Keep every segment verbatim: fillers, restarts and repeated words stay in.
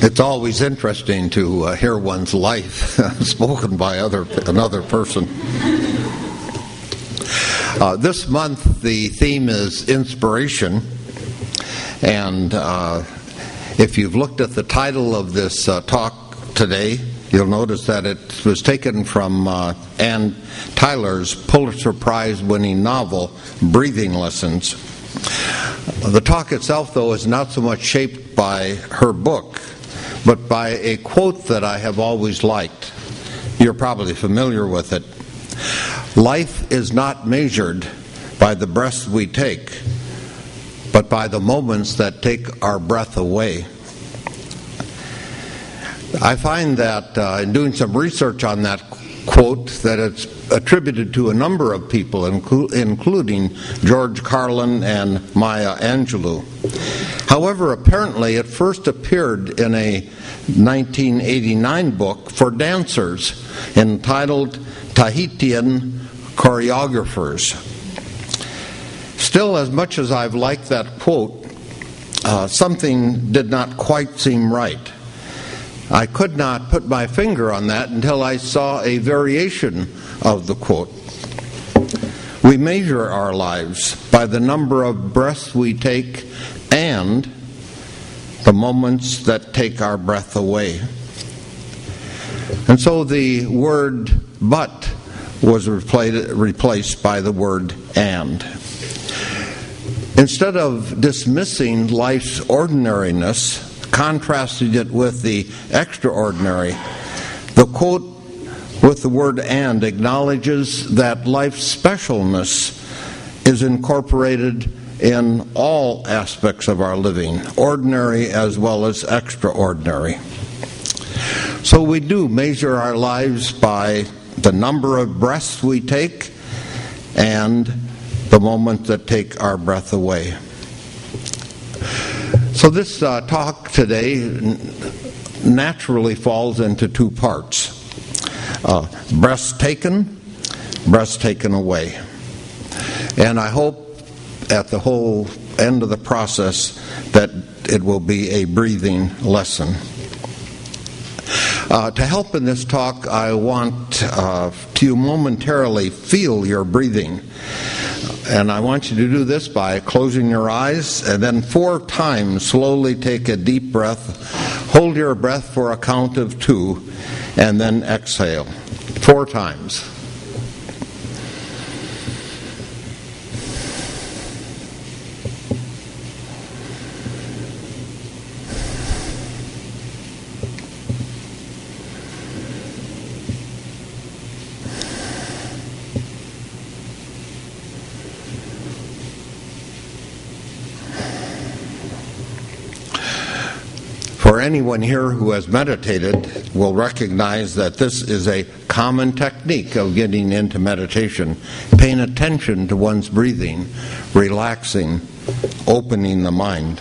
It's always interesting to uh, hear one's life spoken by other another person. Uh, this month, the theme is inspiration, and uh, if you've looked at the title of this uh, talk today, you'll notice that it was taken from uh, Ann Tyler's Pulitzer Prize-winning novel, Breathing Lessons. The talk itself, though, is not so much shaped by her book, but by a quote that I have always liked. You're probably familiar with it. Life is not measured by the breaths we take, but by the moments that take our breath away. I find that uh, in doing some research on that quote, that it's attributed to a number of people, inclu- including George Carlin and Maya Angelou. However, apparently it first appeared in a nineteen eighty-nine book for dancers entitled Tahitian Choreographers. Still, as much as I've liked that quote, uh, something did not quite seem right. I could not put my finger on that until I saw a variation of the quote. We measure our lives by the number of breaths we take and the moments that take our breath away. And so the word but was replaced by the word and. Instead of dismissing life's ordinariness, contrasting it with the extraordinary, the quote with the word and acknowledges that life's specialness is incorporated in all aspects of our living, ordinary as well as extraordinary. So we do measure our lives by the number of breaths we take and the moments that take our breath away. So this uh, talk today naturally falls into two parts. Uh, breaths taken, breaths taken away. And I hope at the whole end of the process that it will be a breathing lesson. Uh, to help in this talk, I want uh, to momentarily feel your breathing. And I want you to do this by closing your eyes and then four times slowly take a deep breath. Hold your breath for a count of two and then exhale. Four times. For anyone here who has meditated will recognize that this is a common technique of getting into meditation, paying attention to one's breathing, relaxing, opening the mind.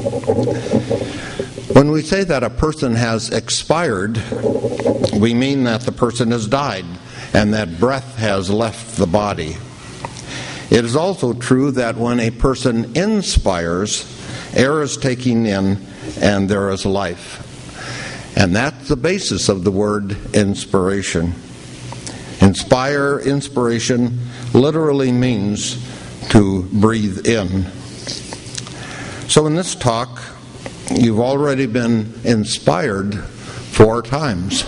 When we say that a person has expired, we mean that the person has died and that breath has left the body. It is also true that when a person inspires, air is taken in and there is life. And that's the basis of the word inspiration. Inspire, inspiration, literally means to breathe in. So in this talk, you've already been inspired four times.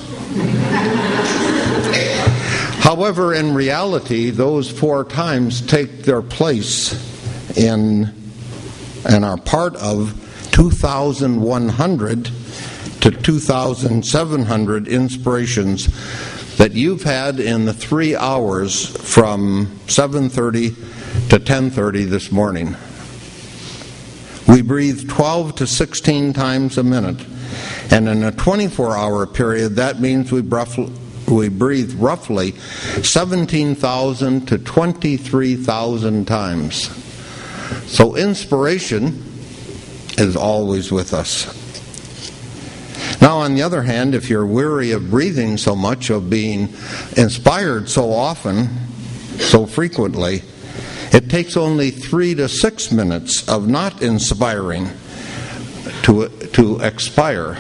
However, in reality, those four times take their place in and are part of two thousand one hundred to two thousand seven hundred inspirations that you've had in the three hours from seven thirty to ten thirty this morning. We breathe twelve to sixteen times a minute, and in a twenty-four hour period, that means we breath, we breathe roughly seventeen thousand to twenty-three thousand times. So inspiration is always with us. Now, on the other hand, if you're weary of breathing so much, of being inspired so often, so frequently, it takes only three to six minutes of not inspiring to, to expire.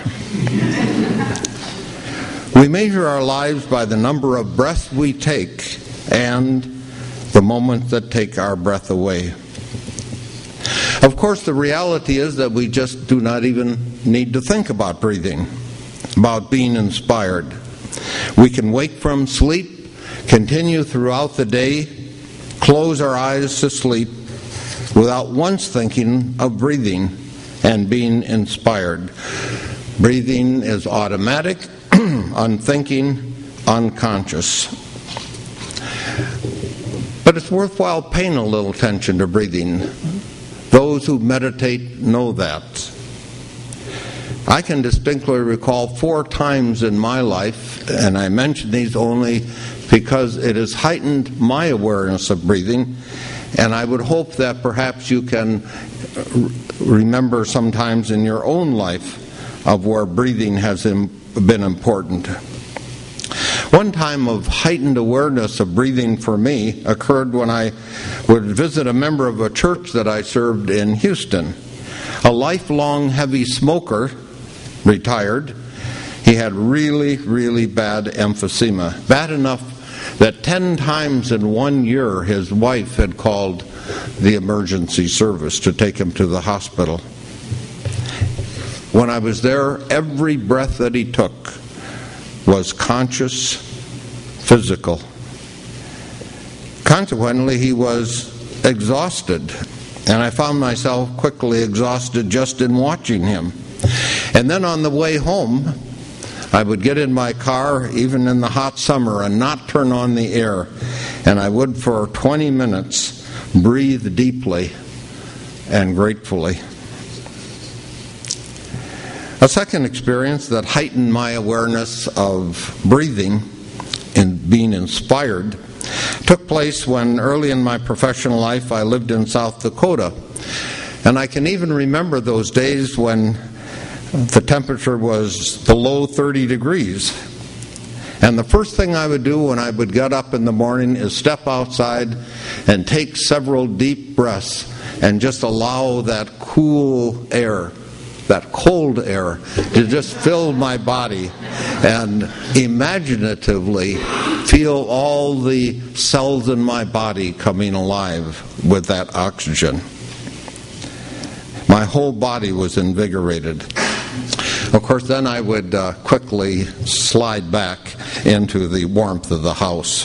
We measure our lives by the number of breaths we take and the moments that take our breath away. Of course, the reality is that we just do not even need to think about breathing, about being inspired. We can wake from sleep, continue throughout the day, close our eyes to sleep without once thinking of breathing and being inspired. Breathing is automatic, unthinking, unconscious. But it's worthwhile paying a little attention to breathing. Those who meditate know that. I can distinctly recall four times in my life, and I mention these only because it has heightened my awareness of breathing, and I would hope that perhaps you can remember sometimes in your own life of where breathing has been important. One time of heightened awareness of breathing for me occurred when I would visit a member of a church that I served in Houston. A lifelong heavy smoker, retired. He had really, really bad emphysema. Bad enough that ten times in one year his wife had called the emergency service to take him to the hospital. When I was there, every breath that he took was conscious, physical. Consequently, he was exhausted, and I found myself quickly exhausted just in watching him. And then on the way home, I would get in my car, even in the hot summer, and not turn on the air. And I would, for twenty minutes, breathe deeply and gratefully. A second experience that heightened my awareness of breathing and being inspired took place when early in my professional life I lived in South Dakota. And I can even remember those days when the temperature was below thirty degrees. And the first thing I would do when I would get up in the morning is step outside and take several deep breaths and just allow that cool air, that cold air, to just fill my body and imaginatively feel all the cells in my body coming alive with that oxygen. My whole body was invigorated. Of course, then I would uh, quickly slide back into the warmth of the house.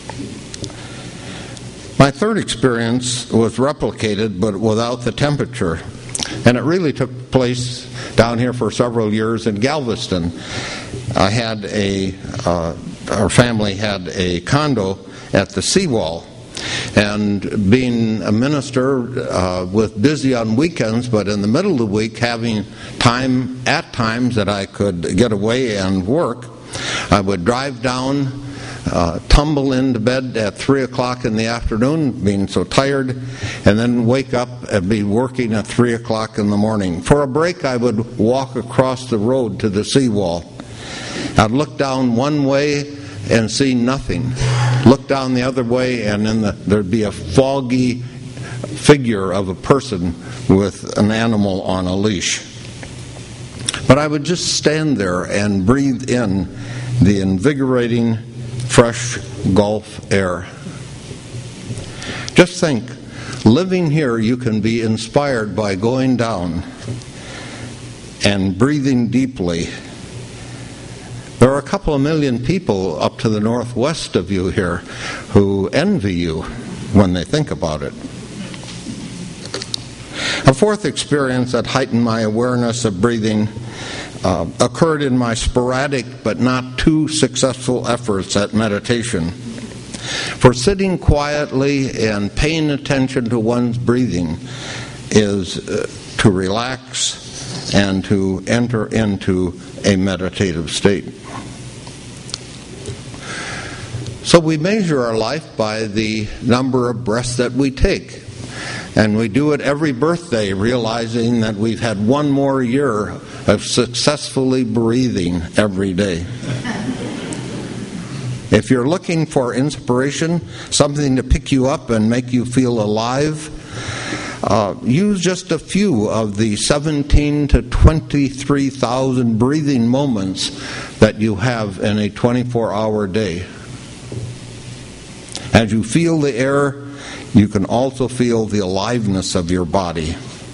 My third experience was replicated, but without the temperature. And it really took place down here for several years in Galveston. I had a, uh, our family had a condo at the seawall. And being a minister, uh, with busy on weekends, but in the middle of the week having time at times that I could get away and work, I would drive down, uh, tumble into bed at three o'clock in the afternoon, being so tired, and then wake up and be working at three o'clock in the morning. For a break, I would walk across the road to the seawall. I'd look down one way and see nothing. Look down the other way, and then the, there'd be a foggy figure of a person with an animal on a leash. But I would just stand there and breathe in the invigorating, fresh Gulf air. Just think, living here, you can be inspired by going down and breathing deeply. There are a couple of million people up to the northwest of you here who envy you when they think about it. A fourth experience that heightened my awareness of breathing uh, occurred in my sporadic but not too successful efforts at meditation. For sitting quietly and paying attention to one's breathing is uh, to relax and to enter into a meditative state. So we measure our life by the number of breaths that we take. And we do it every birthday, realizing that we've had one more year of successfully breathing every day. If you're looking for inspiration, something to pick you up and make you feel alive, Uh, use just a few of the seventeen to twenty-three thousand breathing moments that you have in a twenty-four hour day. As you feel the air, you can also feel the aliveness of your body.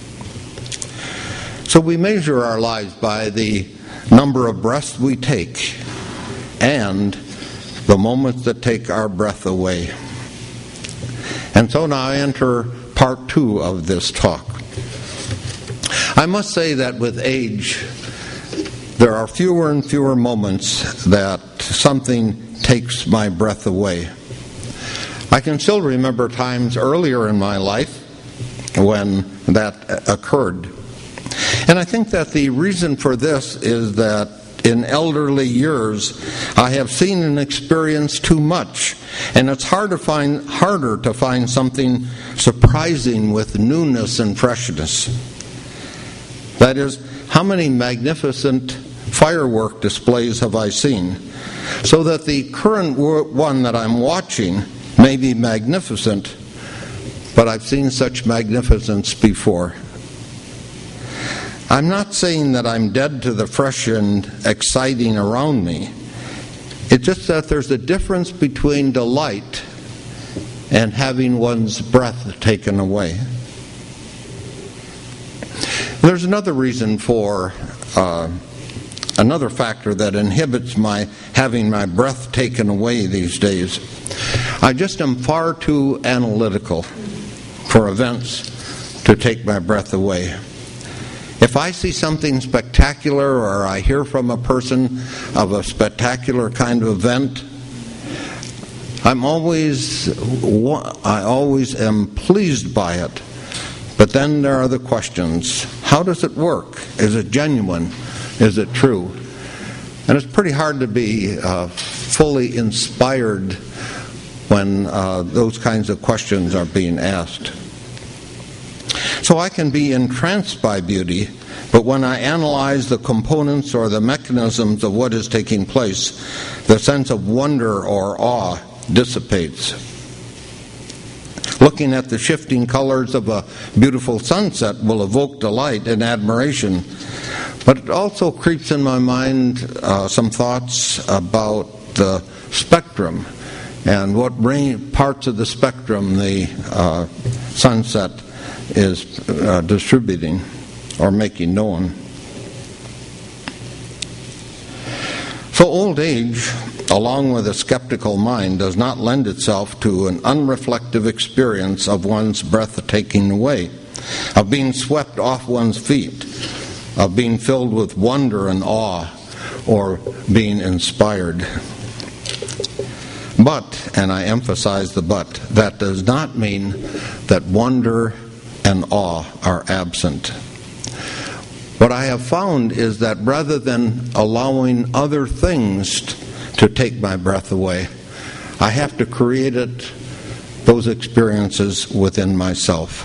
So we measure our lives by the number of breaths we take and the moments that take our breath away. And so now I enter part two of this talk. I must say that with age, there are fewer and fewer moments that something takes my breath away. I can still remember times earlier in my life when that occurred. And I think that the reason for this is that in elderly years, I have seen and experienced too much, and it's hard to find, harder to find something surprising with newness and freshness. That is, how many magnificent firework displays have I seen? So that the current one that I'm watching may be magnificent, but I've seen such magnificence before. I'm not saying that I'm dead to the fresh and exciting around me. It's just that there's a difference between delight and having one's breath taken away. There's another reason for, uh, another factor that inhibits my having my breath taken away these days. I just am far too analytical for events to take my breath away. If I see something spectacular or I hear from a person of a spectacular kind of event, I'm always, I always am pleased by it. But then there are the questions. How does it work? Is it genuine? Is it true? And it's pretty hard to be uh, fully inspired when uh, those kinds of questions are being asked. So I can be entranced by beauty, but when I analyze the components or the mechanisms of what is taking place, the sense of wonder or awe dissipates. Looking at the shifting colors of a beautiful sunset will evoke delight and admiration, but it also creeps in my mind uh, some thoughts about the spectrum and what range, parts of the spectrum the uh, sunset is uh, distributing or making known. So old age, along with a skeptical mind, does not lend itself to an unreflective experience of one's breath taken away, of being swept off one's feet, of being filled with wonder and awe, or being inspired. But, and I emphasize the but, that does not mean that wonder and awe are absent. What I have found is that rather than allowing other things to take my breath away, I have to create it, those experiences within myself.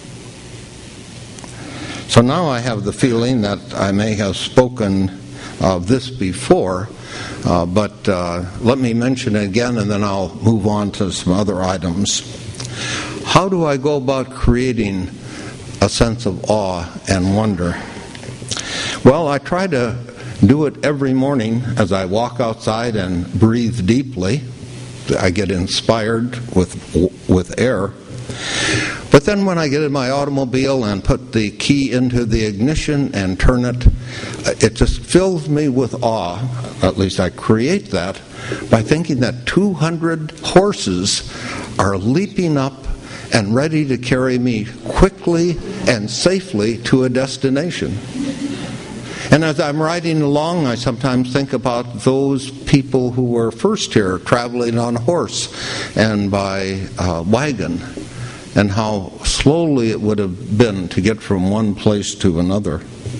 So now I have the feeling that I may have spoken of this before, uh, but uh, let me mention it again and then I'll move on to some other items. How do I go about creating a sense of awe and wonder? Well, I try to do it every morning as I walk outside and breathe deeply. I get inspired with with air. But then when I get in my automobile and put the key into the ignition and turn it, it just fills me with awe. At least I create that by thinking that two hundred horses are leaping up and ready to carry me quickly and safely to a destination. And as I'm riding along, I sometimes think about those people who were first here traveling on horse and by uh, wagon, and how slowly it would have been to get from one place to another.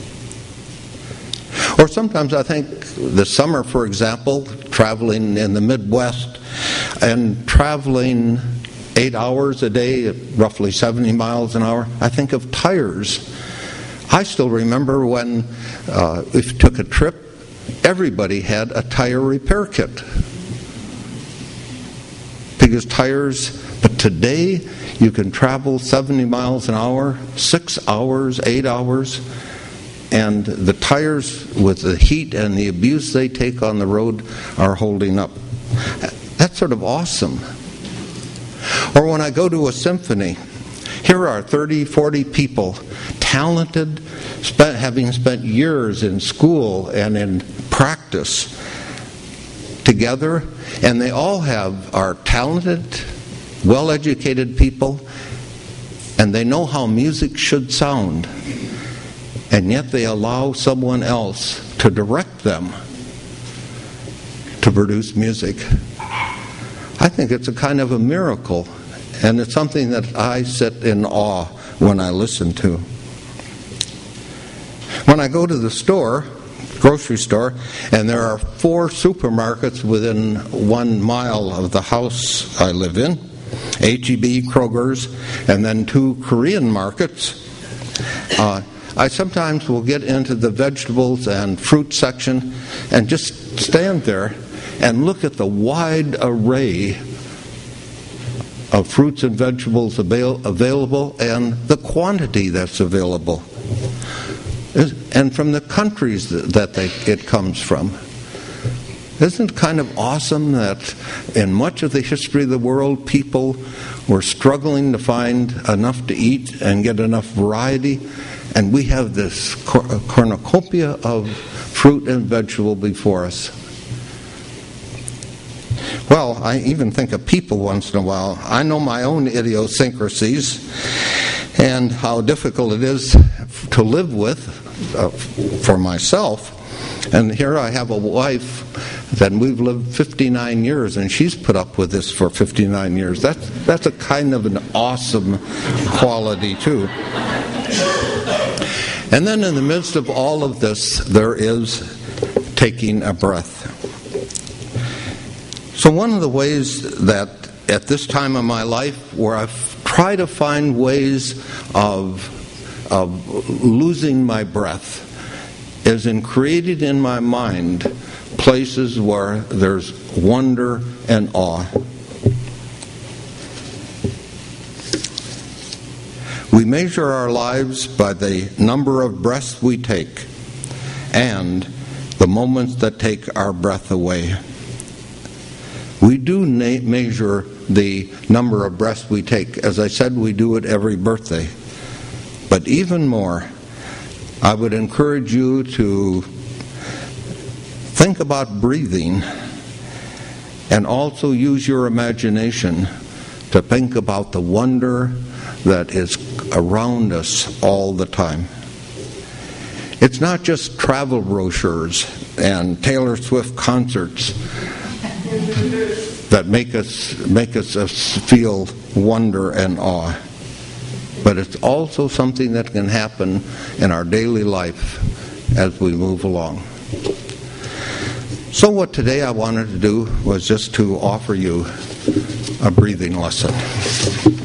Or sometimes I think this summer, for example, traveling in the Midwest and traveling eight hours a day at roughly seventy miles an hour, I think of tires. I still remember when, uh, if you took a trip, everybody had a tire repair kit. Because tires, but today You can travel seventy miles an hour, six hours, eight hours, and the tires, with the heat and the abuse they take on the road, are holding up. That's sort of awesome. Or when I go to a symphony, here are thirty, forty people, talented, spent, having spent years in school and in practice together, and they all have are talented, well-educated people, and they know how music should sound, and yet they allow someone else to direct them to produce music. I think it's a kind of a miracle, and it's something that I sit in awe when I listen to. When I go to the store, grocery store, and there are four supermarkets within one mile of the house I live in, H E B, Kroger's, and then two Korean markets, uh, I sometimes will get into the vegetables and fruit section and just stand there and look at the wide array of fruits and vegetables avail- available and the quantity that's available, and from the countries that they, it comes from. Isn't it kind of awesome that in much of the history of the world, people were struggling to find enough to eat and get enough variety, and we have this cornucopia of fruit and vegetable before us? Well, I even think of people once in a while. I know my own idiosyncrasies and how difficult it is to live with uh, for myself. And here I have a wife that we've lived fifty-nine years, and she's put up with this for fifty-nine years. That's, that's a kind of an awesome quality, too. And then in the midst of all of this, there is taking a breath. So one of the ways that at this time of my life where I've tried to find ways of, of losing my breath is in creating in my mind places where there's wonder and awe. We measure our lives by the number of breaths we take and the moments that take our breath away. We do na- measure the number of breaths we take. As I said, we do it every birthday. But even more, I would encourage you to think about breathing and also use your imagination to think about the wonder that is around us all the time. It's not just travel brochures and Taylor Swift concerts that make us make us, us feel wonder and awe, but it's also something that can happen in our daily life as we move along. So what today I wanted to do was just to offer you a breathing lesson.